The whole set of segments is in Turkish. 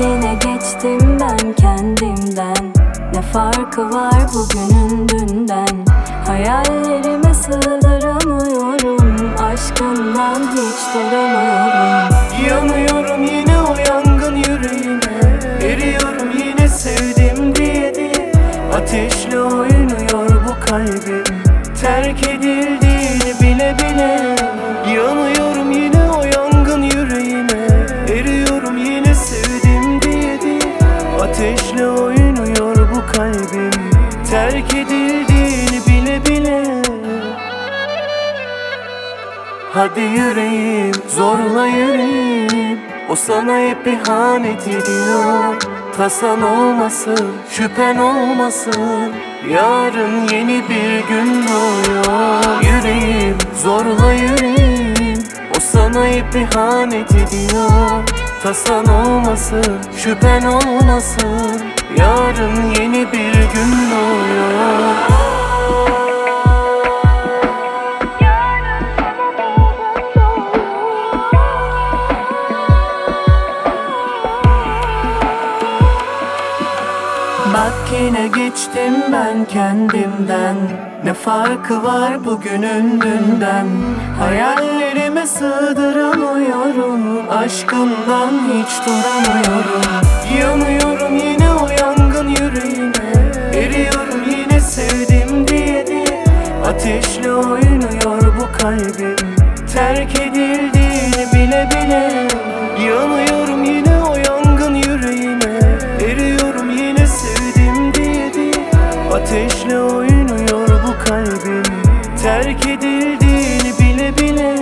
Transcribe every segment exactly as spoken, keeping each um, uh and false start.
yine geçtim ben kendimden. Ne farkı var bugünün dünden? Hayallerime sığdıramıyorum, aşkından hiç duramıyorum. Yanıyorum yine o yangın yüreğine, eriyorum yine sevdim diye diye. Ateşle oynuyor bu kalbim, terk edildiğini bile bile. Yanıyorum yine o yangın yüreğine, eriyorum yine sevdim diye diye. Ateşle oynuyor bu kalbim, terk edildiğini bile bile. Hadi yüreğim, zorla yüreğim, o sana hep ihanet ediyor. Tasan olmasın, şüphen olmasın, yarın yeni bir gün doğuyor. Yüreğim, zorla yüreğim, o sana hep ihanet ediyor. Tasan olmasın, şüphen olmasın, yarın yeni bir gün doğuyor. Bak yine geçtim ben kendimden. Ne farkı var bugünün dünden? Hayallerime sığdıramıyorum, aşkından hiç duramıyorum. Yanıyorum yine o yangın yüreğine, eriyorum yine sevdim diye diye. Ateşle oynuyor bu kalbim, terk edildiğini bile bile. Yanıyorum yine o yangın yüreğine, eriyorum yine sevdim diye diye. Ateşle oynuyor bu kalbim, terk edildiğini bile bile.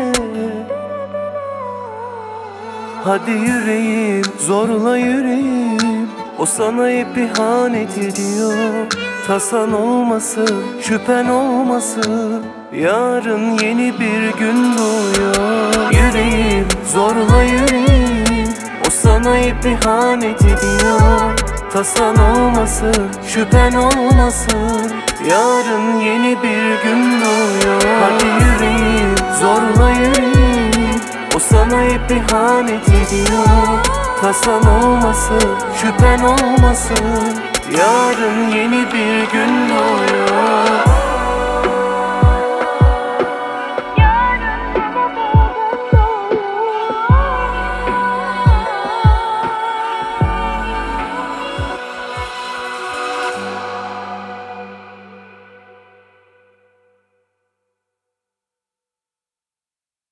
Hadi yüreğim, zorla yüreğim, o sana hep ihanet ediyor. Tasan olmasın, şüphen olmasın, yarın yeni bir gün doğuyor. Yüreğim, zorla yüreğim, o sana hep ihanet ediyor. Tasan olmasın, şüphen olmasın, yarın yeni bir gün doğuyor. Hadi yüreğim, zorla yüreğim, o sana hep ihanet ediyor. Tasan olmasın, şüphen olmasın, yarın yeni bir gün doğuyor.